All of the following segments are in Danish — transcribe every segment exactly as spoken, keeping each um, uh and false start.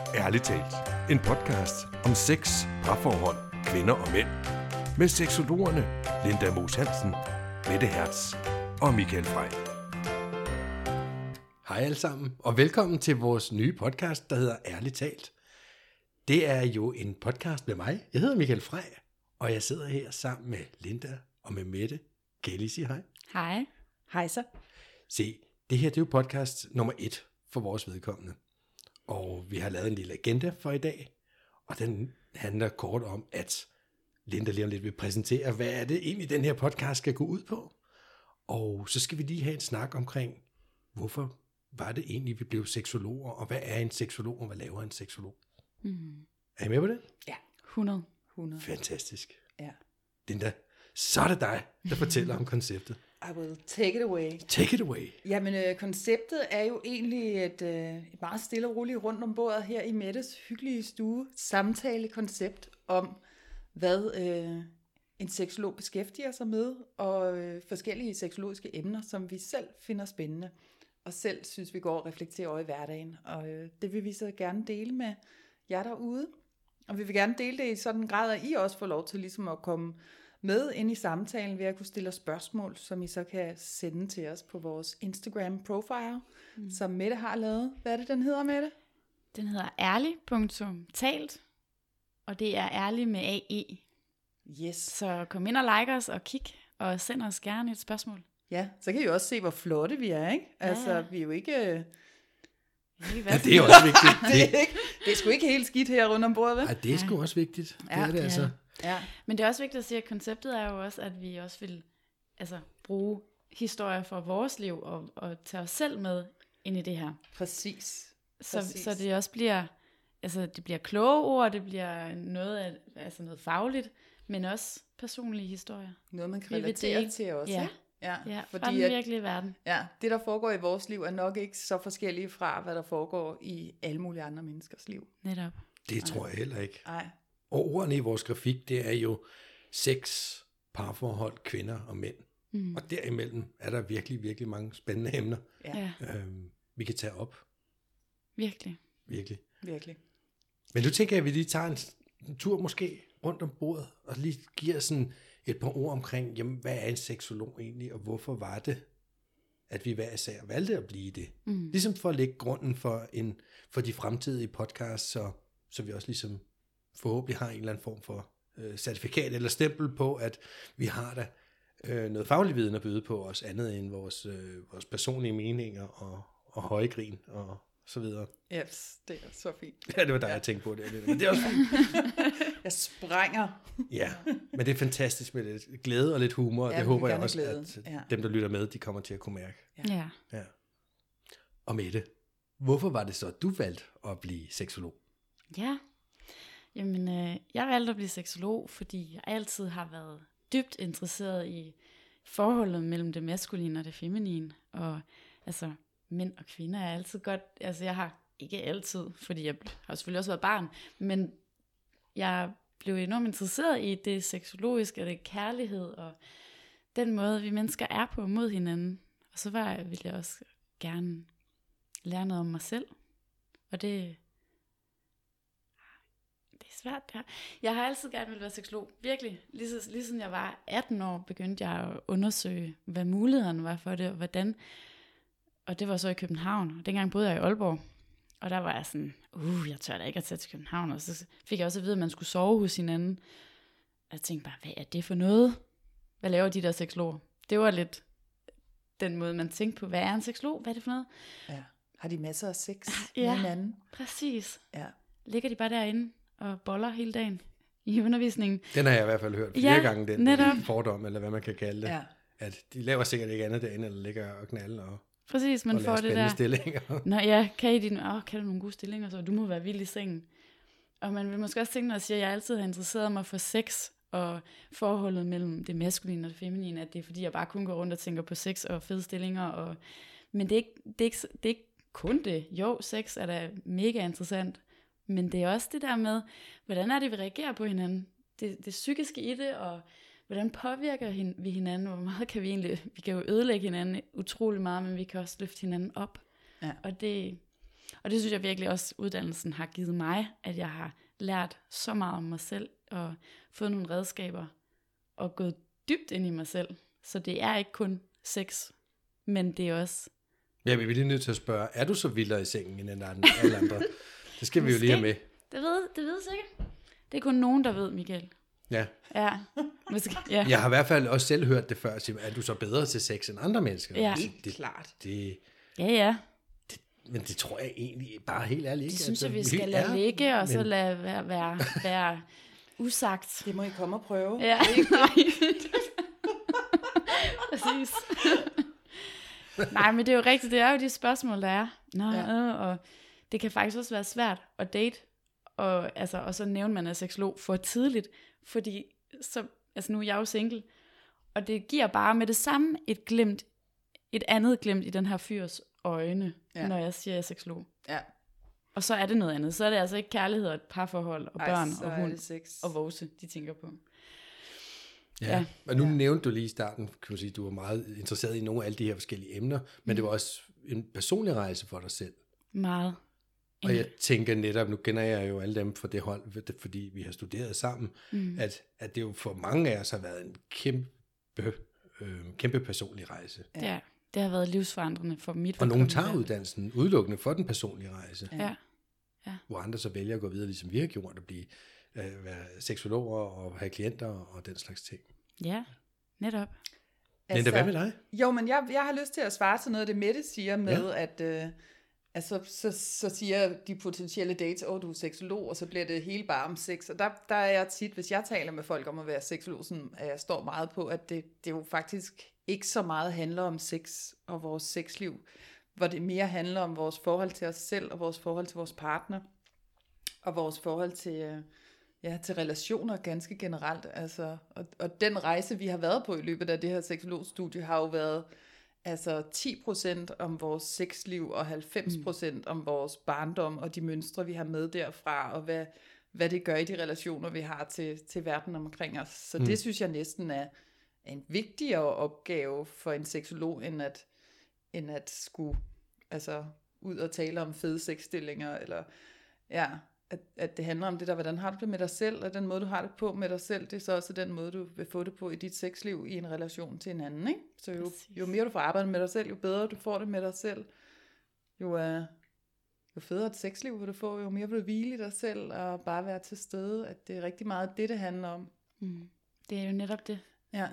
Ærligt talt. En podcast om sex, parforhold, kvinder og mænd. Med seksologerne Linda Moos Hansen, Mette Hertz og Michael Frey. Hej alle sammen, og velkommen til vores nye podcast, der hedder Ærligt talt. Det er jo en podcast med mig. Jeg hedder Michael Frey, og jeg sidder her sammen med Linda og med Mette. Kan I lige sige hej? Hej. Hej så. Se, det her det er jo podcast nummer et for vores vedkommende. Og vi har lavet en lille agenda for i dag, og den handler kort om, at Linda lige om lidt vil præsentere, hvad er det egentlig, den her podcast skal gå ud på. Og så skal vi lige have en snak omkring, hvorfor var det egentlig, vi blev seksologer, og hvad er en seksolog, og hvad laver en seksolog? Mm. Er I med på det? Ja, hundrede. hundrede. Fantastisk. Ja. Linda, så er det dig, der fortæller om konceptet. I will take it away. Take it away. Jamen, øh, konceptet er jo egentlig et, øh, et meget stille og roligt rundt om bordet her i Mettes hyggelige stue samtale-koncept om, hvad øh, en seksolog beskæftiger sig med, og øh, forskellige seksologiske emner, som vi selv finder spændende, og selv synes, vi går og reflekterer over i hverdagen. Og øh, det vil vi så gerne dele med jer derude. Og vi vil gerne dele det i sådan en grad, at I også får lov til ligesom at komme med ind i samtalen ved at kunne stille spørgsmål, som I så kan sende til os på vores Instagram-profile, mm. som Mette har lavet. Hvad er det, den hedder, Mette? Den hedder ærlig punktum talt, og det er ærlig med A E. Yes. Så kom ind og like os og kig, og send os gerne et spørgsmål. Ja, så kan I jo også se, hvor flotte vi er, ikke? Altså, ja. vi er jo ikke... Ja, det er også vigtigt. det, er ikke, det er sgu ikke helt skidt her rundt om bordet, vel? Nej, det er sgu også vigtigt. Det ja, er det altså. Ja. Men det er også vigtigt at sige, at konceptet er jo også, at vi også vil altså, bruge historier fra vores liv og, og tage os selv med ind i det her. Præcis. Så, Præcis. så det også bliver, altså det bliver kloge ord, det bliver noget, af, altså noget fagligt, men også personlige historier. Noget, man kan relatere til også. Ja, ja. ja fordi fra den at, virkelige verden. Ja, det der foregår i vores liv er nok ikke så forskellige fra, hvad der foregår i alle mulige andre menneskers liv. Netop. Det tror jeg heller ikke. Nej. Og ordene i vores grafik, det er jo sex, parforhold, kvinder og mænd. Mm. Og derimellem er der virkelig, virkelig mange spændende emner, ja. øhm, vi kan tage op. Virkelig. Virkelig. Virkelig. Men nu tænker jeg, at vi lige tager en, en tur måske rundt om bordet, og lige giver sådan et par ord omkring, jamen, hvad er en seksolog egentlig, og hvorfor var det, at vi hver især valgte at blive det? Mm. Ligesom for at lægge grunden for, en, for de fremtidige podcasts, så, så vi også ligesom forhåbentlig har en eller anden form for øh, certifikat eller stempel på, at vi har da øh, noget faglig viden at byde på os, andet end vores, øh, vores personlige meninger og, og højgrin og så videre. Yes, det er så fint. Ja, det var dig, ja. jeg tænkte på det. Men det er også fint. Jeg sprænger. Ja, men det er fantastisk med lidt glæde og lidt humor, og ja, det håber jeg også, glæde. at ja. dem, der lytter med, de kommer til at kunne mærke. Ja. ja. ja. Og Mette, hvorfor var det så, at du valgte at blive seksolog? Ja, jamen øh, jeg valgte at blive seksolog, fordi jeg altid har været dybt interesseret i forholdet mellem det maskuline og det feminine, og altså mænd og kvinder er altid godt, altså jeg har ikke altid, fordi jeg har selvfølgelig også været barn, men jeg blev enormt interesseret i det seksologiske, og det kærlighed, og den måde, vi mennesker er på mod hinanden. Og så var, ville jeg også gerne lære noget om mig selv, og det, det er svært. Ja. Jeg har altid gerne ville være seksolog, virkelig. Lige, lige siden jeg var atten år, begyndte jeg at undersøge, hvad mulighederne var for det, og hvordan. Og det var så i København, og dengang boede jeg i Aalborg. Og der var jeg sådan, uh, jeg tør da ikke at tage til København. Og så fik jeg også at vide, at man skulle sove hos hinanden. Og jeg tænkte bare, hvad er det for noget? Hvad laver de der seksologer? Det var lidt den måde, man tænkte på, hvad er en seksolog? Hvad er det for noget? Ja. Har de masser af sex ja, med hinanden? Præcis. Ja. Ligger de bare derinde og boller hele dagen i undervisningen? Den har jeg i hvert fald hørt flere ja, gange, den netop. fordom, eller hvad man kan kalde det. Ja. At de laver sikkert ikke andet derinde, eller ligger og knalder og Præcis, man og får det der. Stillinger. Nå ja, kan I dine, åh, kan du nogle gode stillinger, så du må være vild i sengen. Og man vil måske også tænke, når jeg siger, at jeg altid har interesseret mig for sex, og forholdet mellem det maskuline og det feminine, at det er fordi, jeg bare kun går rundt og tænker på sex og fede stillinger. Og, men det er, ikke, det, er ikke, det er ikke kun det. Jo, sex er da mega interessant, men det er også det der med, hvordan er det, vi reagerer på hinanden. Det, det psykiske i det, og hvordan påvirker vi hinanden, hvor meget kan vi egentlig, vi kan jo ødelægge hinanden utrolig meget, men vi kan også løfte hinanden op. Ja. Og det, Og det synes jeg virkelig også, uddannelsen har givet mig, at jeg har lært så meget om mig selv, og fået nogle redskaber, og gået dybt ind i mig selv. Så det er ikke kun sex, men det er også... Ja, vi er lige nødt til at spørge, er du så vildere i sengen end alle andre? Det skal vi jo lige have med. Det ved, det ved sikkert. Det er kun nogen, der ved, Michael. Ja. Ja, måske. Ja. Jeg har i hvert fald også selv hørt det før, at sige, er du så bedre til sex end andre mennesker? Ja. Det, det, Klart. Det, Ja, ja. det, men det tror jeg egentlig bare helt ærligt ikke. Det synes altså, jeg, vi skal helt lade er, ligge, og så men- lade være, være, være usagt. Det må I komme og prøve. Ja, præcis. Nej, men det er jo rigtigt, det er jo de spørgsmål, der er. Nå, Ja. øh, og det kan faktisk også være svært at date, og, altså, og så nævner man er seksolog for tidligt, fordi så, altså nu er jeg jo single, og det giver bare med det samme et glimt, et andet glimt i den her fyrs øjne, Ja. ja. når jeg siger, jeg er seksolog. Ja. Og så er det noget andet. Så er det altså ikke kærlighed og et parforhold og Ej, børn så og er hund det sex. og vose, de tænker på. Ja. Ja. Og nu Ja. nævnte du lige i starten, kan man sige, du var meget interesseret i nogle af alle de her forskellige emner, men det var også en personlig rejse for dig selv. Meget. Og jeg tænker netop, nu kender jeg jo alle dem fra det hold, fordi vi har studeret sammen, Mm. at, at det jo for mange af os har været en kæmpe, øh, kæmpe personlig rejse. Ja, det har været livsforandrende for mit Og nogen vedkommende. tager uddannelsen udelukkende for den personlige rejse, Ja. Ja. hvor andre så vælger at gå videre, ligesom vi har gjort, at blive øh, være seksologer og have klienter og den slags ting. Ja, netop. Men det, hvad med dig? Jo, men jeg, jeg har lyst til at svare til noget af det, Mette siger med, ja. at øh, altså, så, så siger de potentielle dates, åh, du er seksolog, og så bliver det hele bare om sex. Og der, der er jeg tit, hvis jeg taler med folk om at være seksolog, sådan, at jeg står meget på, at det, det jo faktisk ikke så meget handler om sex og vores sexliv, hvor det mere handler om vores forhold til os selv, og vores forhold til vores partner, og vores forhold til... Øh, Ja, til relationer ganske generelt. Altså, og, og den rejse, vi har været på i løbet af det her seksologstudie, har jo været altså ti procent om vores sexliv og halvfems procent om vores barndom og de mønstre, vi har med derfra, og hvad, hvad det gør i de relationer, vi har til, til verden omkring os. Så mm. det synes jeg næsten er en vigtigere opgave for en seksolog, end at, end at skulle altså, ud og tale om fede sexstillinger, eller ja... At, at det handler om det der, hvordan har du det med dig selv, og den måde, du har det på med dig selv, det er så også den måde, du vil få det på i dit sexliv i en relation til en anden, ikke? Så jo, jo mere du får arbejdet med dig selv, jo bedre du får det med dig selv, jo, uh, jo federe et sexliv vil du få, jo mere vil du hvile i dig selv, og bare være til stede, at det er rigtig meget det, det handler om. Mm. Det er jo netop det. Ja.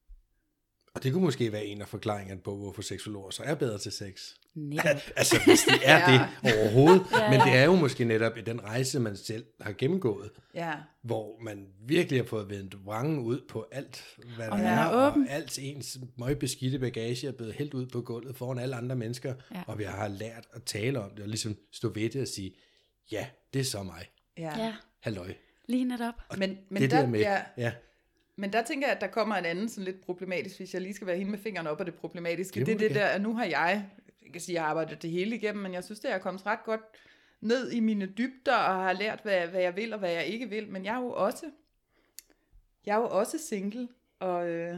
Og det kunne måske være en af forklaringerne på, hvorfor seksologer så er bedre til sex. Netop. Altså, hvis de er Ja. det overhovedet. Ja, Men ja. det er jo måske netop i den rejse, man selv har gennemgået, Ja. hvor man virkelig har fået vendt vrangen ud på alt, hvad der Og man er, er åben. og alt ens møgbeskidte bagage er blevet hældt ud på gulvet foran alle andre mennesker, Ja. og vi har lært at tale om det, og ligesom stå ved det og sige, ja, det er så mig. Ja. Ja, Halløj. lige netop. Men, men det der, der med, ja, ja, Men der tænker jeg, at der kommer en anden sådan lidt problematisk, hvis jeg lige skal være hende med fingeren op af det problematiske. Det Det, må det er du det der, at nu har jeg, jeg kan sige, jeg har arbejdet det hele igennem, men jeg synes, det er kommet ret godt ned i mine dybder, og har lært, hvad, hvad jeg vil, og hvad jeg ikke vil. Men jeg er jo også, jeg er jo også single, og, øh,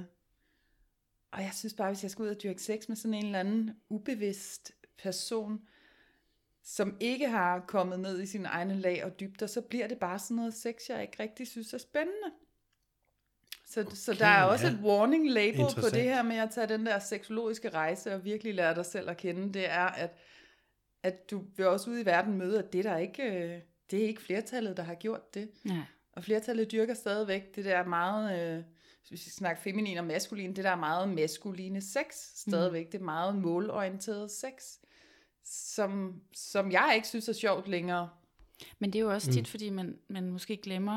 og jeg synes bare, hvis jeg skal ud og dyrke sex med sådan en eller anden ubevidst person, som ikke har kommet ned i sine egne lag og dybder, så bliver det bare sådan noget sex, jeg ikke rigtig synes er spændende. Så, okay, så der er også ja. et warning label på Interessant. det her med at tage den der seksologiske rejse og virkelig lære dig selv at kende. Det er, at, at du vil også ud i verden møde, at det, der ikke, øh, det er ikke flertallet, der har gjort det. Ja. Og flertallet dyrker stadigvæk det der meget, øh, hvis vi snakker feminin og maskulin, det der meget maskuline sex stadigvæk. Mm. Det er meget målorienteret sex, som, som jeg ikke synes er sjovt længere. Men det er jo også tit, fordi man, man måske glemmer,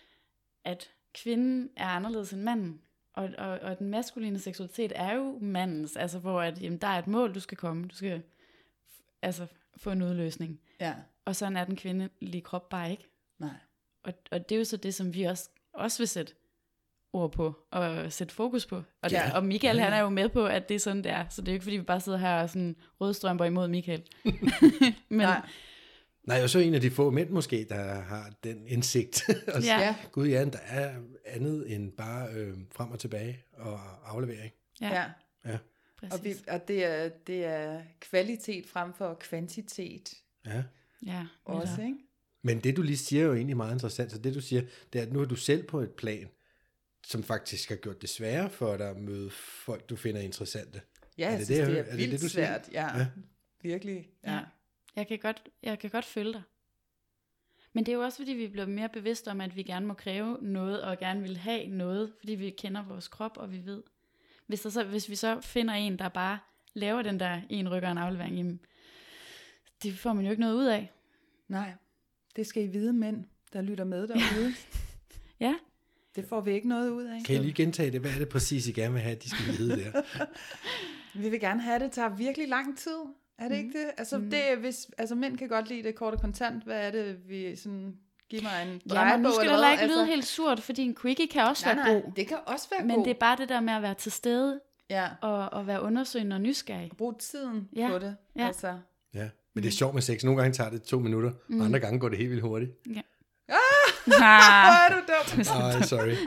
at kvinden er anderledes end manden. Og, og, og den maskuline seksualitet er jo mandens, altså hvor at, jamen, der er et mål, du skal komme. Du skal f- altså, få en udløsning. Ja, Og sådan er den kvindelige krop bare ikke. nej. Og, og det er jo så det, som vi også, også vil sætte ord på, og sætte fokus på. Og, Ja. ja. og Michael, han er jo med på, at det er sådan, det er. Så det er jo ikke, fordi vi bare sidder her og sådan rødstrømper imod Michael. Men, Nej. Nej, og så en af de få mænd måske, der har den indsigt. og Ja. Ja. Gud ja, der er andet end bare øh, frem og tilbage og aflevering. ja, Ja. Ja. præcis. Og, vi, og det, er, det er kvalitet frem for kvantitet. Ja. Ja, også, netop. ikke? Men det, du lige siger, er jo egentlig meget interessant. Så det, du siger, det er, at nu er du selv på et plan, som faktisk har gjort det sværere for dig at møde folk, du finder interessante. Ja, Er jeg det synes, det, det, jeg- er er det vildt det, du siger? svært. Ja, Ja. virkelig. Ja. Ja. Jeg kan godt, jeg kan godt følge dig. Men det er jo også, fordi vi bliver mere bevidste om, at vi gerne må kræve noget, og gerne vil have noget, fordi vi kender vores krop, og vi ved. Hvis, der så, hvis vi så finder en, der bare laver den der en rykker og en aflevering, jamen, det får man jo ikke noget ud af. Nej, det skal I vide, mænd, der lytter med derude. Ja, Det får vi ikke noget ud af. Kan I lige gentage det? Hvad er det præcis, I gerne vil have, at de skal vide der? Vi vil gerne have det, det tager virkelig lang tid. Er det Mm. ikke det? Altså, Mm. det er, hvis, altså mænd kan godt lide det kort og kontant. Hvad er det, vi sådan... Giv mig en ja men drejebog nu skal det eller heller hvad? ikke Altså, lyde helt surt, fordi en quickie kan også nej, være nej, god. det kan også være Men god. det er bare det der med at være til stede, Ja, og, og være undersøgende og nysgerrig. brug tiden Ja, på det. ja. Altså. Ja, men det er sjovt med sex. Nogle gange tager det to minutter, Mm. og andre gange går det helt vildt hurtigt. Ah, Hvor er du dum? Ej, sorry.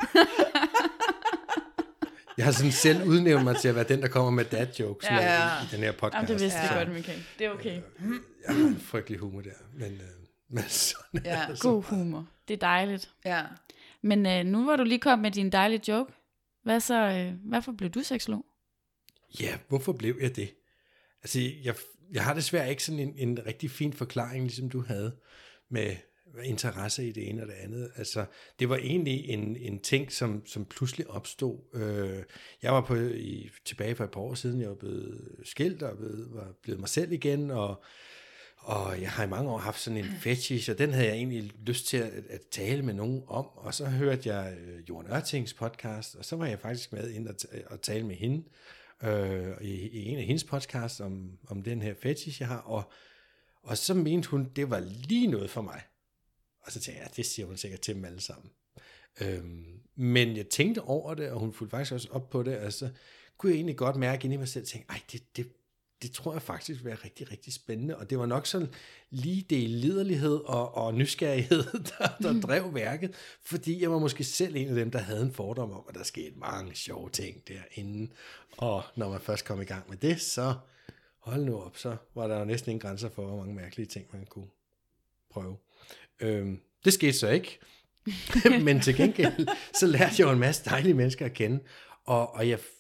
Jeg har sådan selv udnævnt mig til at være den, der kommer med dad jokes Ja. med, i den her podcast. Jamen, det vidste jeg Ja. godt, Michael. Det er okay. Jeg har en frygtelig humor der, men, øh, men sådan Ja. er det. God humor. Det er dejligt. Ja. Men øh, nu hvor du lige kom med din dejlige joke, hvad så, øh, hvorfor blev du seksolog? Ja, hvorfor blev jeg det? Altså, jeg, jeg har desværre ikke sådan en, en rigtig fin forklaring, ligesom du havde, med interesse i det ene og det andet. Altså, det var egentlig en, en ting, som, som pludselig opstod. Øh, jeg var på, i, tilbage for et par år siden, jeg var blevet skilt og blevet, var blevet mig selv igen, og, og jeg har i mange år haft sådan en fetish, og den havde jeg egentlig lyst til at, at tale med nogen om, og så hørte jeg øh, Jorden Ørtings podcast, og så var jeg faktisk med ind og, t- og tale med hende, øh, i, i en af hendes podcasts om, om den her fetish, jeg har, og, og så mente hun, det var lige noget for mig. Og så tænkte jeg, ja, det siger hun sikkert til dem alle sammen. Øhm, men jeg tænkte over det, og hun fulgte faktisk også op på det, og så kunne jeg egentlig godt mærke inde i mig selv, og tænkte, ej, det, det, det tror jeg faktisk vil være rigtig, rigtig spændende. Og det var nok sådan lige det liderlighed og, og nysgerrighed, der, der drev værket, fordi jeg var måske selv en af dem, der havde en fordom om, at der skete mange sjove ting derinde. Og når man først kom i gang med det, så hold nu op, så var der jo næsten ingen grænser for, hvor mange mærkelige ting, man kunne prøve. Øhm, det skete så ikke, men til gengæld, så lærte jeg jo en masse dejlige mennesker at kende, og, og jeg,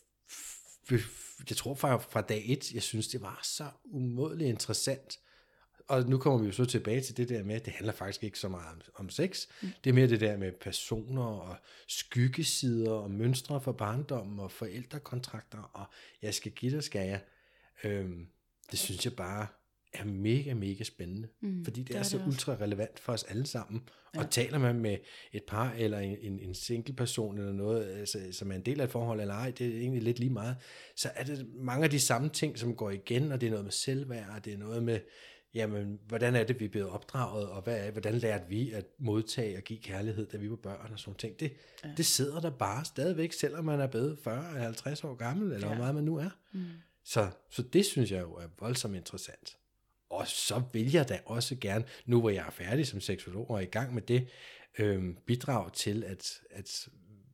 f- f- jeg tror fra, fra dag et, jeg synes, det var så umådeligt interessant, og nu kommer vi jo så tilbage til det der med, at det handler faktisk ikke så meget om, om sex, mm. det er mere det der med personer og skyggesider og mønstre for barndommen og forældrekontrakter, og jeg skal give dig, skal jeg, øhm, det synes jeg bare er mega, mega spændende, mm, fordi det, det er, er så det ultra relevant for os alle sammen. Ja. Og taler man med et par eller en, en, en single person eller noget, altså, som er en del af et forhold eller ej, det er egentlig lidt lige meget, så er det mange af de samme ting, som går igen, og det er noget med selvværd, og det er noget med, jamen, hvordan er det, vi er blevet opdraget, og hvad er, hvordan lærte vi at modtage og give kærlighed, da vi var børn og sådan ting. Det, ja. det sidder der bare stadigvæk, selvom man er blevet fyrre eller halvtreds år gammel, eller ja. hvor meget man nu er. Mm. Så, så det synes jeg jo er voldsomt interessant. Og så vil jeg da også gerne, nu hvor jeg er færdig som seksolog og er i gang med det, øh, bidrage til, at, at,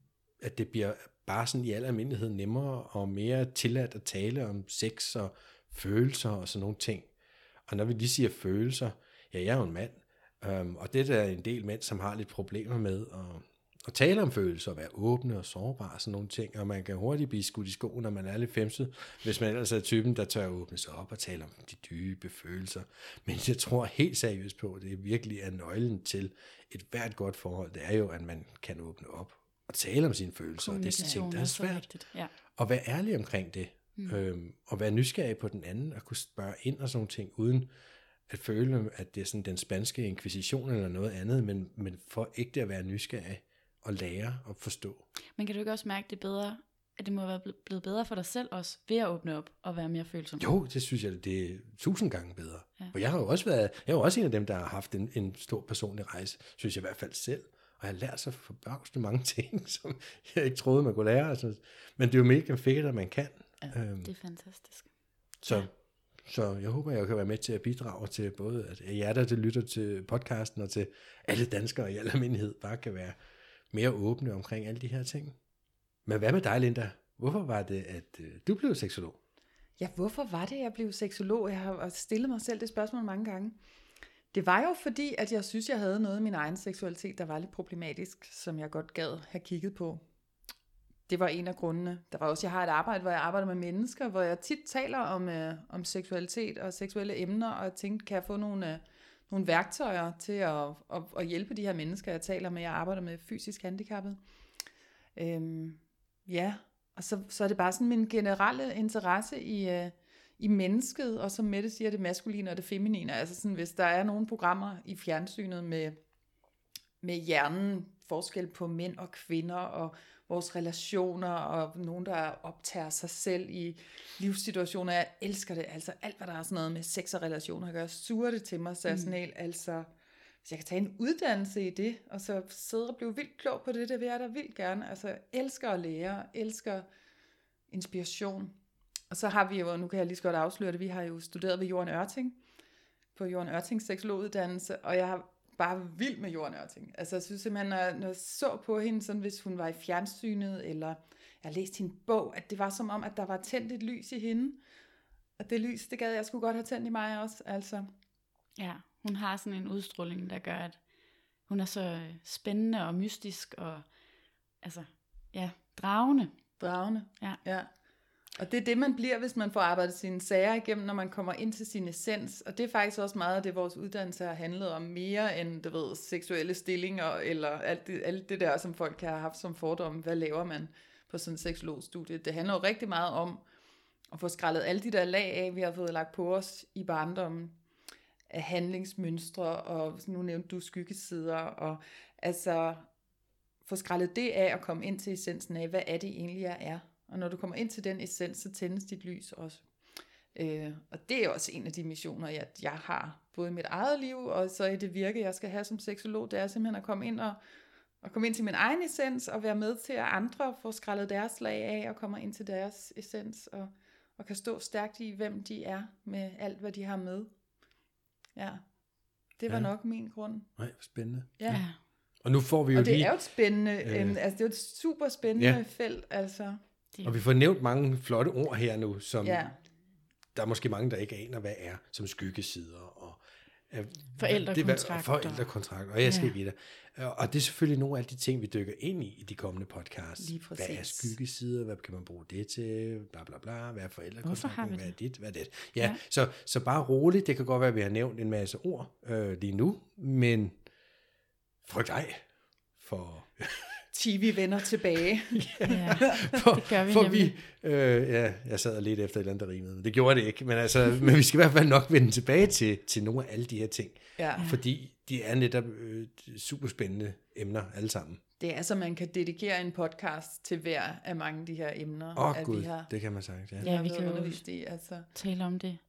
at det bliver bare sådan i al almindelighed nemmere og mere tilladt at tale om sex og følelser og sådan nogle ting. Og når vi lige siger følelser, ja, jeg er jo en mand, øhm, og det er der en del mænd, som har lidt problemer med at, at tale om følelser, og være åbne og sårbare og sådan nogle ting, og man kan hurtigt blive skudt i skoen, når man er lidt femset, hvis man ellers er typen, der tør åbne sig op og tale om de dybe følelser. Men jeg tror helt seriøst på, at det virkelig er nøglen til et hvert godt forhold, det er jo, at man kan åbne op og tale om sine følelser, og det er ting, der er svært. Ja. Og være ærlig omkring det. Mm. Øhm, og være nysgerrig på den anden, og kunne spørge ind og sådan nogle ting, uden at føle, at det er sådan den spanske inkvisition eller noget andet, men, men for ægte at være nysgerrig og lære og forstå. Men kan du ikke også mærke, det bedre, at det må være blevet bedre for dig selv også, ved at åbne op og være mere følsom? Jo, det synes jeg, det er tusind gange bedre. Ja. Og jeg har jo også været, jeg er jo også en af dem, der har haft en, en stor personlig rejse, synes jeg i hvert fald selv. Og jeg har lært så forbavsende mange ting, som jeg ikke troede, man kunne lære. Altså, men det er jo mega fedt, at man kan. Ja, øhm, det er fantastisk. Så, ja. så jeg håber, jeg kan være med til at bidrage til både, at jer, der lytter til podcasten, og til alle danskere i al almindelighed, bare kan være mere åbne omkring alle de her ting. Men hvad med dig, Linda? Hvorfor var det, at øh, du blev seksolog? Ja, hvorfor var det, jeg blev seksolog? Jeg har stillet mig selv det spørgsmål mange gange. Det var jo fordi, at jeg synes, jeg havde noget i min egen seksualitet, der var lidt problematisk, som jeg godt gad have kigget på. Det var en af grundene. Der var også, jeg har et arbejde, hvor jeg arbejder med mennesker, hvor jeg tit taler om, øh, om seksualitet og seksuelle emner, og jeg tænkte, kan jeg få nogle, øh, nogle værktøjer til at, at, at hjælpe de her mennesker, jeg taler med. Jeg arbejder med fysisk handicappede. Øhm, ja, og så, så er det bare sådan min generelle interesse i, øh, i mennesket, og som Mette siger, det maskuline og det feminine. Altså sådan, hvis der er nogle programmer i fjernsynet med, med hjernen, forskel på mænd og kvinder, og vores relationer, og nogen, der optager sig selv i livssituationer. Jeg elsker det, altså alt, hvad der er sådan noget med sex og relationer, gør suger det til mig, så jeg sådan helt, altså, hvis jeg kan tage en uddannelse i det, og så sidde og blive vildt klog på det, det vil jeg da vildt gerne. Altså, jeg elsker at lære, elsker inspiration. Og så har vi jo, nu kan jeg lige så godt afsløre det, vi har jo studeret ved Jorden Ørting, på Jorden Ørtings seksologuddannelse, og jeg har bare vild med Jorden Ørting. Altså, jeg synes simpelthen, når jeg, når jeg så på hende, sådan, hvis hun var i fjernsynet, eller jeg har læst hendes bog, at det var som om, at der var tændt et lys i hende. Og det lys, det gad jeg skulle godt have tændt i mig også. Altså. Ja, hun har sådan en udstråling, der gør, at hun er så spændende og mystisk, og altså, ja, dragende. Dragende, ja. ja. Og det er det, man bliver, hvis man får arbejdet sine sager igennem, når man kommer ind til sin essens. Og det er faktisk også meget af det, vores uddannelse har handlet om, mere end, du ved, seksuelle stillinger, eller alt det, alt det der, som folk kan have haft som fordom. Hvad laver man på sådan en seksologstudie? Det handler jo rigtig meget om at få skrællet alle de der lag af, vi har fået lagt på os i barndommen, af handlingsmønstre, og nu nævnte du skyggesider, og altså få skrællet det af og komme ind til essensen af, hvad er det egentlig, jeg er? Og når du kommer ind til den essens, så tændes dit lys også. Øh, og det er også en af de missioner, jeg, jeg har, både i mit eget liv, og så i det virke, jeg skal have som seksolog, det er simpelthen at komme ind og, og komme ind til min egen essens, og være med til, at andre får skrællet deres lag af, og kommer ind til deres essens, og, og kan stå stærkt i, hvem de er, med alt, hvad de har med. Ja, det var ja. nok min grund. Nej, spændende. Ja. ja. Og nu får vi jo og det lige... er jo et spændende, øh, altså det er jo et super spændende ja. felt, altså... Og vi får nævnt mange flotte ord her nu, som ja. der er måske mange, der ikke aner, hvad er, som skyggesider og uh, forældrekontrakter. Og forældrekontrakter, og jeg skal ja. give dig. Og det er selvfølgelig nogle af de ting, vi dykker ind i i de kommende podcasts. Hvad er skyggesider? Hvad kan man bruge det til? Bla bla bla. Hvad er forældrekontrakter? Hvad er dit? Hvad er det? Ja, ja. Så, så bare roligt. Det kan godt være, at vi har nævnt en masse ord øh, lige nu, men frygt ej for... T V vender tilbage. ja, for, det gør vi for vi, øh, ja, jeg sad lidt efter et eller andet, der rimede. Det gjorde det ikke, men, altså, men vi skal i hvert fald nok vende tilbage til, til nogle af alle de her ting. Ja. Fordi de er netop øh, super spændende emner alle sammen. Det er så, man kan dedikere en podcast til hver af mange af de her emner. Åh oh, gud, vi har, det kan man sagt. Ja, ja vi kan jo i, altså. tale om det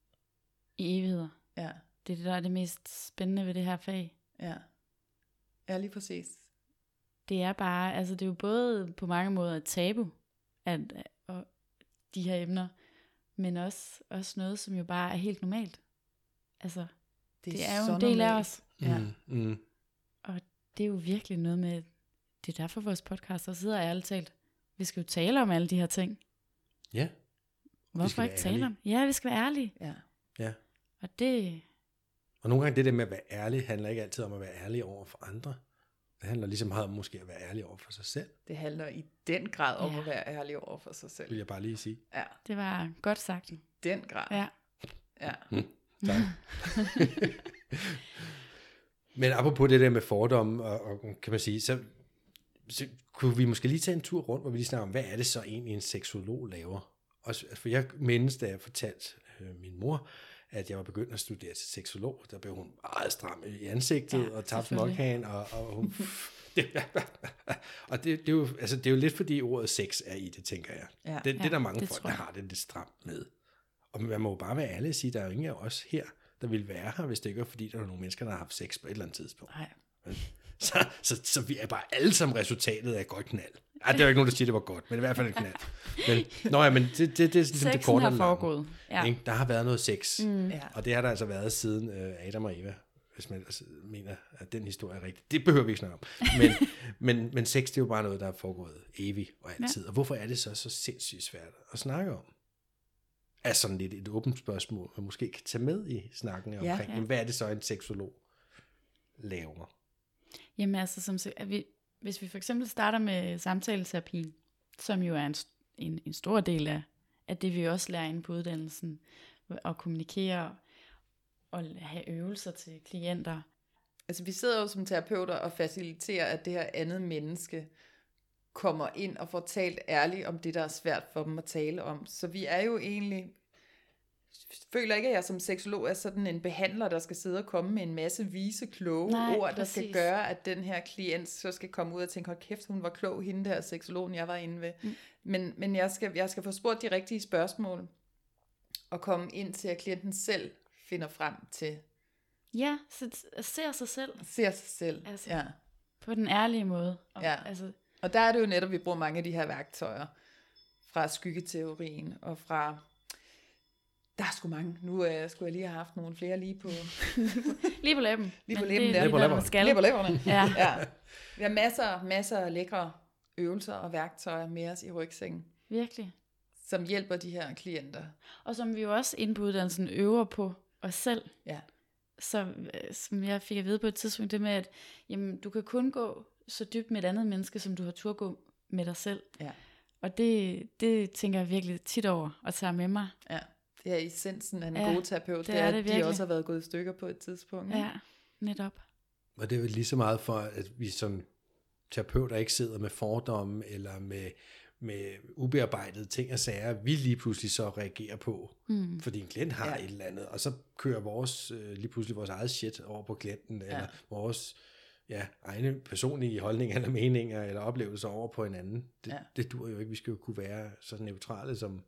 i evigheder. Ja. Det er det, der er det mest spændende ved det her fag. Ja, ja lige præcis. Det er bare, altså det er jo både på mange måder et tabu, at, at de her emner, men også, også noget, som jo bare er helt normalt. Altså, det er, det er jo en del normalt. Af os. Ja. Mm, mm. Og det er jo virkelig noget med, det er derfor vores podcast også hedder ærligt talt. Vi skal jo tale om alle de her ting. Ja. Hvorfor ikke tale om? Ja, vi skal være ærlige. Ja. Ja. Og det... Og nogle gange det der med at være ærlig, handler ikke altid om at være ærlig over for andre. Det handler lige så meget om måske at være ærlig over for sig selv. Det handler i den grad om ja. at være ærlig over for sig selv. Vil jeg bare lige sige. Ja. Det var godt sagt. I den grad. Ja. Ja. Hmm, tak. Men apropos det der med fordomme, og, og kan man sige, så, så kunne vi måske lige tage en tur rundt, hvor vi lige snakker om, hvad er det så egentlig en seksolog laver? Også, for jeg mindes, da jeg fortalte øh, min mor, at jeg var begyndt at studere til seksolog, der blev hun meget stram i ansigtet, ja, og tabte mokkagen, og, og hun... og det, det, er jo, altså, det er jo lidt fordi ordet sex er i det, tænker jeg. Ja, det, det ja, er der mange det folk, der har det lidt stramt med. Og man må jo bare være ærlig og sige, at der er jo ingen af os her, der ville være her, hvis det ikke var fordi, der var nogle mennesker, der har haft sex på et eller andet tidspunkt. Nej. Så, så, så vi er bare alle sammen resultatet af et godt knald. Ej, det er jo ikke nogen, der siger, det var godt, men i hvert fald et knald. Men, nå ja, men det, det, det er ligesom det korte har foregået. Ja. Der har været noget sex, mm. og det har der altså været siden øh, Adam og Eva, hvis man altså mener, at den historie er rigtig. Det behøver vi ikke snakke om. Men, men, men sex, det er jo bare noget, der er foregået evigt og altid. Ja. Og hvorfor er det så så sindssygt svært at snakke om? er sådan lidt et åbent spørgsmål, man måske kan tage med i snakken omkring, Ja. jamen, hvad er det så, en seksolog laver? Jamen altså, som, så- at vi, hvis vi for eksempel starter med samtaleterapien, som jo er en, en, en stor del af, af det, vi også lærer inde på uddannelsen, at kommunikere og have øvelser til klienter. Altså vi sidder jo som terapeuter og faciliterer, at det her andet menneske kommer ind og får talt ærligt om det, der er svært for dem at tale om. Så vi er jo egentlig, føler ikke, at jeg som seksolog er sådan en behandler, der skal sidde og komme med en masse vise, kloge Nej, ord, der skal præcis. gøre, at den her klient så skal komme ud og tænke, hold kæft, hun var klog, hende der seksologen, jeg var inde ved. Mm. Men, men jeg, skal, jeg skal få spurgt de rigtige spørgsmål, og komme ind til, at klienten selv finder frem til, Ja, så ser sig selv ser sig selv. Altså. Ja. på den ærlige måde. Og, Ja. altså, Og der er det jo netop, at vi bruger mange af de her værktøjer fra skyggeteorien og fra... Der er sgu mange. Nu uh, skulle jeg lige have haft nogle flere lige på, lige på læben. Lige på Men læben, det ja. er Lige på det, læberne. man skal. lige på læberne. Ja. Ja. Vi har masser, masser af lækre øvelser og værktøjer med os i rygsækken, Virkelig. som hjælper de her klienter. Og som vi jo også inde på uddannelsen øver på os selv. Ja. Så, øh, som jeg fik at vide på et tidspunkt, det med, at jamen, du kan kun gå så dybt med et andet menneske, som du har tur gå med dig selv. Ja. Og det, det tænker jeg virkelig tit over og tager med mig. Ja. Det er essensen af en Ja, god terapeut, det det er er, det at de virkelig. også har været gået i stykker på et tidspunkt. ikke? Ja, netop. Og det er vel lige så meget for, at vi som terapeuter ikke sidder med fordomme eller med, med ubearbejdede ting og sager, vi lige pludselig så reagerer på, mm. fordi en klient har Ja. et eller andet, og så kører vores, øh, lige pludselig vores eget shit over på klienten, eller vores ja, egne personlige holdninger eller meninger eller oplevelser over på en anden. Det, Ja. det dur jo ikke, vi skal jo kunne være så neutrale som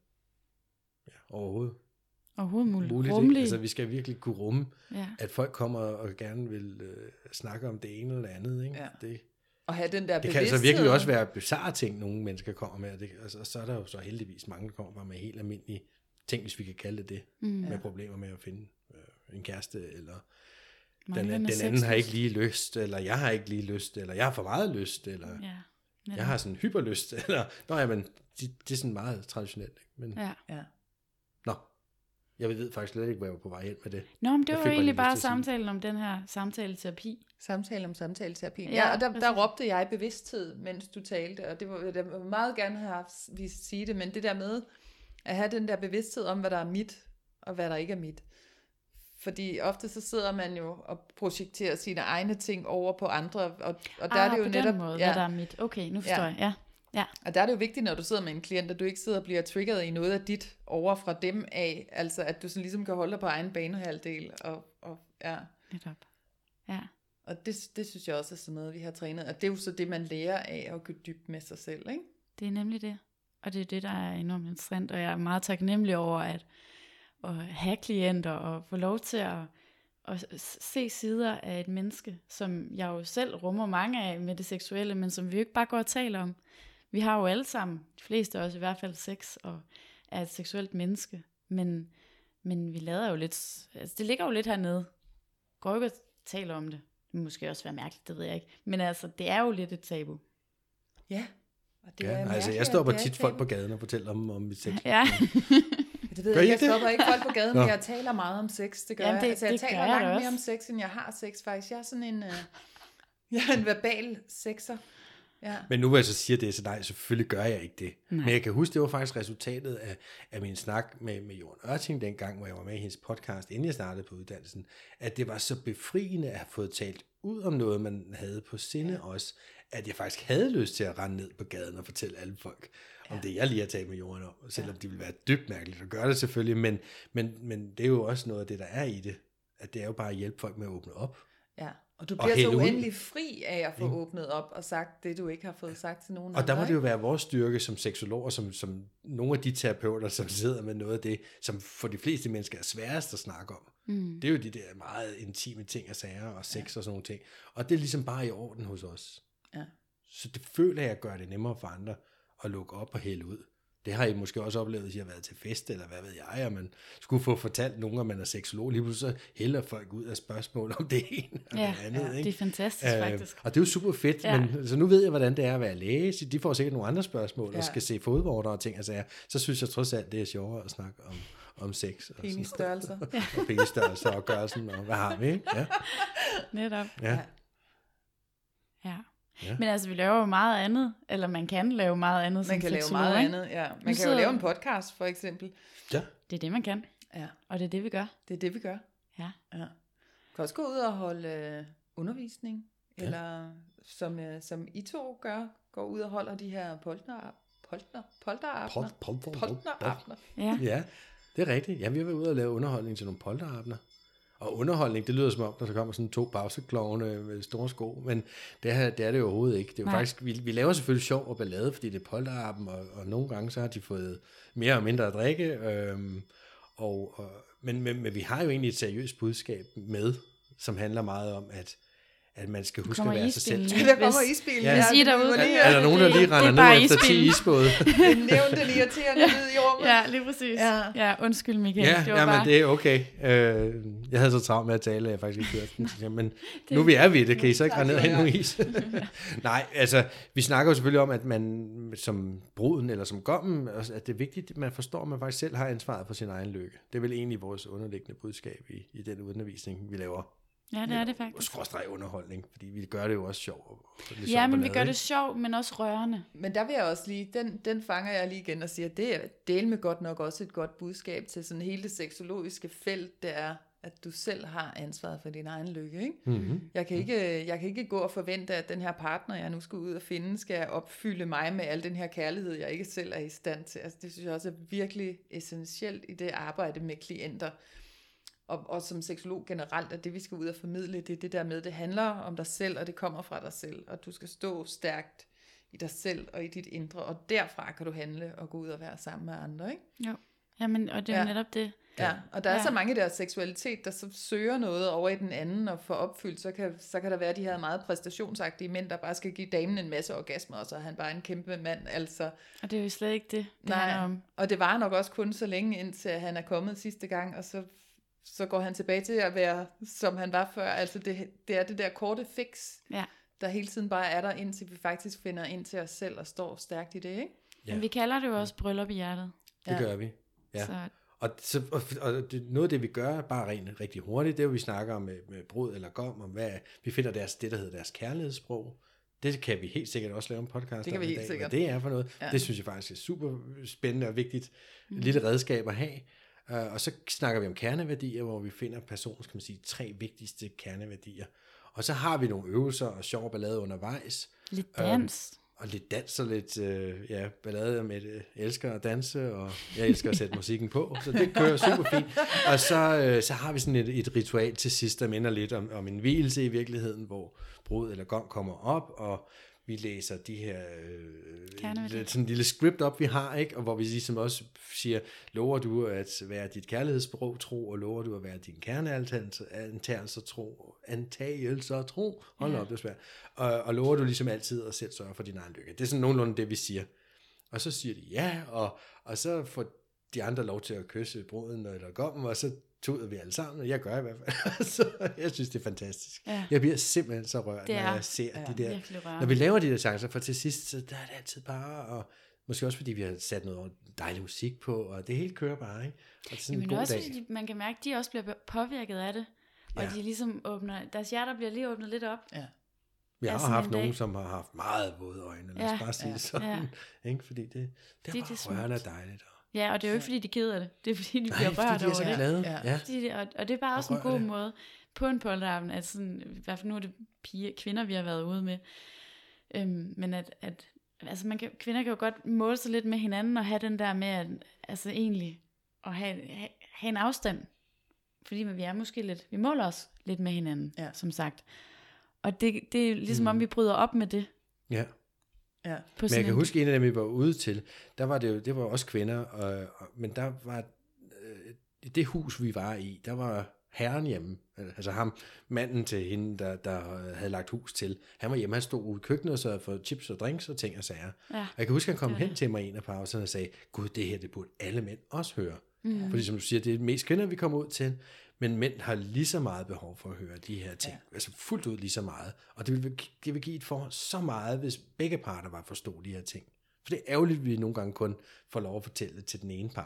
ja, overhovedet Overhovedet muligt. muligt. Ikke? Rummelige. Altså vi skal virkelig kunne rumme, Ja. at folk kommer og gerne vil øh, snakke om det ene eller andet. Ikke? Ja. Det, Og have den der det kan bevidsthed. altså virkelig også være bizarre ting, nogle mennesker kommer med, og, det, altså, og så er der jo så heldigvis mange, der kommer bare med helt almindelige ting, hvis vi kan kalde det det, mm. med Ja. problemer med at finde øh, en kæreste, eller den, Manglende den anden har sexlyst. ikke lige lyst, eller jeg har ikke lige lyst, eller jeg har for meget lyst, eller Ja. netop. jeg har sådan hyperlyst, eller nå ja, men det, det er sådan meget traditionelt. Ikke? Men Ja. Ja. nå, jeg ved faktisk slet ikke, hvor jeg var på vej hen med det. Nå, men det Jeg var fik jo bare egentlig lige bare lyst til at sige- samtalen om den her samtaleterapi. Samtale om samtaleterapien. Ja, Ja, ja og der, der præcis. råbte jeg bevidsthed, mens du talte, og det var, jeg vil meget gerne have haft, vi sige det, men det der med at have den der bevidsthed om, hvad der er mit, og hvad der ikke er mit. Fordi ofte så sidder man jo og projekterer sine egne ting over på andre, og, og der ah, er det jo på netop, den måde, ja, hvad der er mit. Okay, nu forstår Ja. jeg. Ja. Ja. og der er det jo vigtigt, når du sidder med en klient, at du ikke sidder og bliver triggeret i noget af dit over fra dem af, altså at du sådan ligesom kan holde dig på egen banehalvdel, og, og ja. Netop. Ja. Og det, det synes jeg også er sådan noget, vi har trænet. Og det er jo så det, man lærer af at gå dybt med sig selv, ikke? Det er nemlig det. Og det er det, der er enormt interessant. Og jeg er meget taknemmelig over at, at have klienter og få lov til at, at se sider af et menneske, som jeg jo selv rummer mange af med det seksuelle, men som vi jo ikke bare går og taler om. Vi har jo alle sammen, de fleste også i hvert fald sex, og er et seksuelt menneske. Men, men vi lader jo lidt, altså det ligger jo lidt hernede. Går jo ikke og taler om det. Det må måske også være mærkeligt, det ved jeg ikke. Men altså, det er jo lidt et tabu. Ja. Og det Ja, er altså, mærkeligt, jeg stopper at det er tit folk tabu. på gaden og fortæller om, om mit sex. Ja. Det ved Gør jeg I ikke, jeg det? stopper ikke folk på gaden, Nå. men jeg taler meget om sex, det gør Jamen, jeg. det- Altså, jeg det taler gør jeg da langt også. mere om sex, end jeg har sex faktisk. Jeg er sådan en, øh, jeg er en verbal sexer. Ja. Men nu hvor jeg så siger det, så nej, selvfølgelig gør jeg ikke det. Nej. Men jeg kan huske, det var faktisk resultatet af, af min snak med, med Jørgen Ørting dengang, hvor jeg var med i hendes podcast, inden jeg startede på uddannelsen, at det var så befriende at have fået talt ud om noget, man havde på sinde ja. også, at jeg faktisk havde lyst til at rende ned på gaden og fortælle alle folk om det, jeg lige har talt med Jørgen om, selvom ja. de ville være dybt mærkeligt at gøre det selvfølgelig, men, men, men det er jo også noget af det, der er i det, at det er jo bare at hjælpe folk med at åbne op. Ja. Og du bliver så hælde ud. uendelig fri af at få åbnet op og sagt det, du ikke har fået sagt til nogen Og der andre. må det jo være vores styrke som seksologer, som, som nogle af de terapeuter, som sidder med noget af det, som for de fleste mennesker er sværest at snakke om. Mm. Det er jo de der meget intime ting og sager og sex ja. og sådan nogle ting. Og det er ligesom bare i orden hos os. Ja. Så det føler jeg gør det nemmere for andre at lukke op og hælde ud. Det har I måske også oplevet, hvis I har været til fest, eller hvad ved jeg, og man skulle få fortalt nogen, at man er seksolog. Lige pludselig så hælder folk ud af spørgsmål om det ene og Ja, det andet. ja, ikke? det er fantastisk Øh, faktisk. Og det er jo super fedt, Ja. men så nu ved jeg, hvordan det er at være læge. Så de får sikkert nogle andre spørgsmål, ja. Ja. og skal se fodvorter og ting og sager. Så synes jeg trods alt, det er sjovere at snakke om, om sex. Og Penisstørrelser. og penisstørrelser og gørelsen, og hvad har vi, ikke? Ja. Netop. Ja. Ja. Ja. Men altså, vi laver jo meget andet, eller man kan lave meget andet. Man som kan lave seksolog, meget ikke? andet, ja. Man Nu kan jo sidder- lave en podcast, for eksempel. Ja. Det er det, man kan. Ja, Og det er det, vi gør. det er det, vi gør. Ja. Ja. Du kan også gå ud og holde øh, undervisning, ja. eller som, øh, som I to gør, går ud og holder de her poltner, poltner, polteraftener. Pol- pol- pol- Polteraftener. Ja. Ja, det er rigtigt. Ja, vi har været ude og lave underholdning til nogle polterabender. Og underholdning, det lyder som om, når der kommer sådan to pauseklovne med store sko, men det er det, er det jo overhovedet ikke. Det er jo Nej. faktisk, vi, vi laver selvfølgelig sjov og ballade, fordi det er polteraben, og, og nogle gange så har de fået mere og mindre at drikke, øhm, og, og, men, men, men vi har jo egentlig et seriøst budskab med, som handler meget om, at at man skal huske at kommer være sig selv. isbilen. Der kommer Hvis- isbilen. Ja. Hvis I er det derude, var der lige- Er der nogen, der lige Det er render bare ned efter ti isbilen. isbåde? Det nævnte den irriterende lyd i rummet. Ja, lige præcis. Ja. Ja, ja undskyld Michael. Ja, det var ja bare... men det er okay. Øh, jeg havde så travlt med at tale, at jeg faktisk ikke hørte den. Så, men nu vi er ved det, kan I så ikke rende ned og hente nogle is? Nej, altså, vi snakker jo selvfølgelig om, at man som bruden eller som gommen, at det er vigtigt, at man forstår, at man faktisk selv har ansvaret for sin egen lykke. Det er vel egentlig vores underliggende budskab i, i den undervisning, vi laver. Ja, det er det faktisk. Skråstreg underholdning, fordi vi gør det jo også sjovt. og lidt Ja, sjovt men vi ballade, gør ikke? det sjovt, men også rørende. Men der vil jeg også lige, den, den fanger jeg lige igen og siger, det er del med godt nok også et godt budskab til sådan hele det seksologiske felt, det er, at du selv har ansvaret for din egen lykke, ikke? Mm-hmm. Jeg kan ikke, jeg kan ikke gå og forvente, at den her partner, jeg nu skal ud og finde, skal opfylde mig med al den her kærlighed, jeg ikke selv er i stand til. Altså, det synes jeg også er virkelig essentielt i det arbejde med klienter. Og, og som seksolog generelt, at det vi skal ud og formidle, det er det der med, det handler om dig selv, og det kommer fra dig selv, og du skal stå stærkt i dig selv og i dit indre, og derfra kan du handle og gå ud og være sammen med andre, ikke? Jo. Jamen, og det er jo Ja. netop det. Ja, og der er Ja. så mange der seksualitet, der så søger noget over i den anden og får opfyldt, så kan, så kan der være de her meget præstationsagtige mænd, der bare skal give damen en masse orgasmer, og så er han bare en kæmpe mand, altså. Og det er jo slet ikke det, det Nej, handler om. og det var nok også kun så længe, indtil han er kommet sidste gang, og så, så går han tilbage til at være, som han var før. Altså det, det er det der korte fix, Ja. der hele tiden bare er der, indtil vi faktisk finder ind til os selv og står stærkt i det, ikke? Ja. Men vi kalder det jo også bryllup i hjertet. Det Ja. gør vi. Ja. Så Og, så, og, og det, noget af det, vi gør, bare rent rigtig hurtigt, det er jo, vi snakker om med, med brud eller gom, om hvad vi finder deres, det, der hedder deres kærlighedssprog. Det kan vi helt sikkert også lave en podcast Det kan om vi i helt dag, sikkert. hvad det er for noget. Ja. Det synes jeg faktisk er super spændende og vigtigt. Mm. Lille redskab at have. Uh, og så snakker vi om kerneværdier, hvor vi finder personens, kan man sige, tre vigtigste kerneværdier. Og så har vi nogle øvelser og sjov ballade undervejs. lidt dans. Og lidt dans og lidt øh, ja, ballade med det. Jeg elsker at danse, og jeg elsker at sætte musikken på, så det kører super fint. Og så, øh, så har vi sådan et, et ritual til sidst, der minder lidt om, om en hvilelse i virkeligheden, hvor brud eller gom kommer op, og vi læser de her øh, lidt, sådan en lille script op, vi har, ikke? Og hvor vi ligesom også siger, lover du at være dit kærlighedssprog tro, og lover du at være din kerneantagelser tro, antagelser tro, hold ja. op, det er svært, og, og lover du ligesom altid at selv sørge for din egen lykke. Det er sådan nogenlunde det, vi siger. Og så siger de ja, og, og så får de andre lov til at kysse bruden eller gommen, og så tuder vi alle sammen, og jeg gør i hvert fald. Så jeg synes, det er fantastisk. Ja. Jeg bliver simpelthen så rørt, Det er når jeg ser ja, de der, virkelig rørende. når vi laver de der chancer, for til sidst, så der er det altid bare, og måske også fordi vi har sat noget dejlig musik på, og det hele kører bare, ikke? Og det er sådan Jamen en god også, dag. fordi de, man kan mærke, at de også bliver påvirket af det. Og Ja. de ligesom åbner, deres hjerter bliver lige åbnet lidt op. Ja. Vi har er jo sådan haft en nogen, dag. som har haft meget våde øjne, lad os Ja. bare sige Ja. det sådan, Ja. ikke? Fordi det, det er Det er bare det rørende og smukt. dejligt. Og, Ja, og det er jo ikke, fordi de keder det. Det er, fordi de nej, bliver fordi rørt de er over så det. glade. Ja. Ja. Fordi det, og, og det er bare Og også en rører god det. måde på en polterabend, at sådan, i hvert fald nu er det piger, kvinder, vi har været ude med, øhm, men at, at altså man kan, kvinder kan jo godt måle sig lidt med hinanden, og have den der med, at, altså egentlig, at have, have, have en afstand, fordi vi er måske lidt, vi måler os lidt med hinanden, Ja. som sagt. Og det, det er ligesom Mm. om, vi bryder op med det. ja. Ja. På Men sådan jeg kan en- huske, en af dem, vi var ude til, der var det jo, det var også kvinder, og, og, men der var, øh, i det hus, vi var i, der var herren hjemme, altså ham, manden til hende, der, der havde lagt hus til, han var hjemme, han stod ude i køkkenet og sørgede for chips og drinks og ting og sager. Ja. Og jeg kan huske, han kom Det er hen det. til mig i en af pauserne og sagde, gud, det her, det burde alle mænd også høre. Mm. Fordi som du siger, det er mest kvinder, vi kommer ud til, men mænd har lige så meget behov for at høre de her ting. Ja. Altså fuldt ud lige så meget. Og det vil, det vil give et forhold så meget, hvis begge parter var forstå de her ting. For det er ærgerligt, at vi nogle gange kun får lov at fortælle det til den ene part.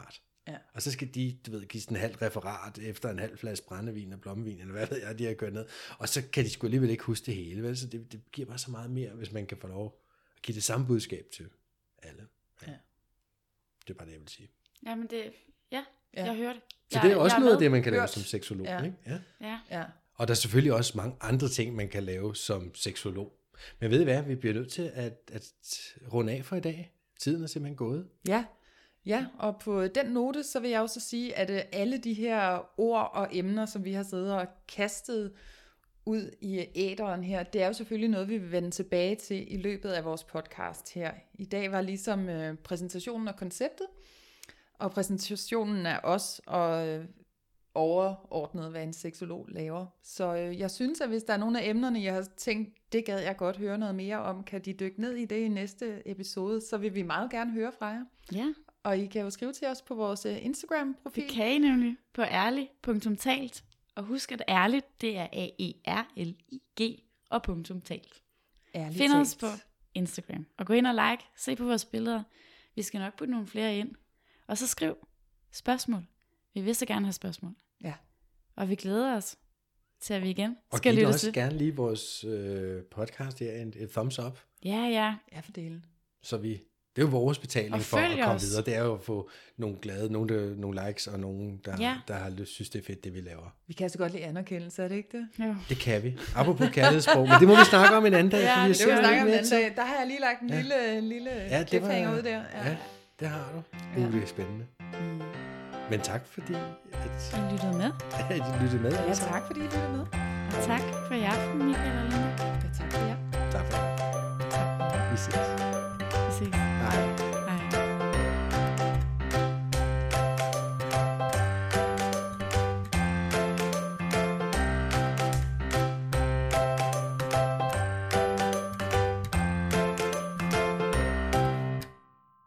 Ja. Og så skal de, du ved, give sådan en halv referat efter en halv flaske brændevin og blomvin, eller hvad ved jeg, de har kørt ned. Og så kan de sgu alligevel ikke huske det hele, vel? Så det, det giver bare så meget mere, hvis man kan få lov at give det samme budskab til alle. Ja. Ja. Det er bare det, jeg vil sige. Jamen det, ja, Ja. jeg hører det. Så jeg, det er også jeg noget af med. det, man kan lave Hørt. som seksolog, Ja. ikke? Ja. Ja. Ja. Og der er selvfølgelig også mange andre ting, man kan lave som seksolog. Men ved I hvad, vi bliver nødt til at, at runde af for i dag. Tiden er simpelthen gået. Ja. Ja, og på den note, så vil jeg også sige, at øh, alle de her ord og emner, som vi har siddet og kastet ud i æteren her, det er jo selvfølgelig noget, vi vil vende tilbage til i løbet af vores podcast her. I dag var ligesom øh, præsentationen af konceptet, og præsentationen af os og øh, overordnet, hvad en seksolog laver. Så øh, jeg synes, at hvis der er nogle af emnerne, jeg har tænkt, det gad jeg godt høre noget mere om, kan de dykke ned i det i næste episode, så vil vi meget gerne høre fra jer. Ja, Og I kan jo skrive til os på vores øh, Instagram-profil. det kan I nemlig på ærlig punktum talt. Og husk, at ærligt, det er A E R L I G og punktum talt. Ærligt Find os talt. på Instagram. Og gå ind og like, se på vores billeder. Vi skal nok putte nogle flere ind. Og så skriv spørgsmål. Vi vil så gerne have spørgsmål. Ja. Og vi glæder os til, at vi igen Og skal giv lytte også til. gerne lige vores øh, podcast her en, et thumbs up, Ja, ja. Ja, for delen. så vi... Det er jo vores betaling Og for at følg komme os. videre. Det er jo at få nogle glade, nogle, der, nogle likes og nogle, der, Ja. der har lyst, synes, det er fedt, det vi laver. Vi kan så godt lide anerkendelse, er det ikke det? Jo. Det kan vi. Apropos kærlighedssprog. Men det må vi snakke om en anden dag. Ja, fordi jeg det Det ser vil vi gør snakke om lidt den mere anden dag. Der har jeg lige lagt en Ja. lille, lille Ja, ja, det cliffhanger var- ud der. til. Ja, det har du. Ja. Uh, det er spændende. Mm. Men tak fordi, at, I lyttede med. at I lyttede med. Ja, tak fordi I lyttede med. Og tak for i aften, Michael og Linda. Ja, tak for jer. Tak for det. Vi ses. Vi ses. Hej.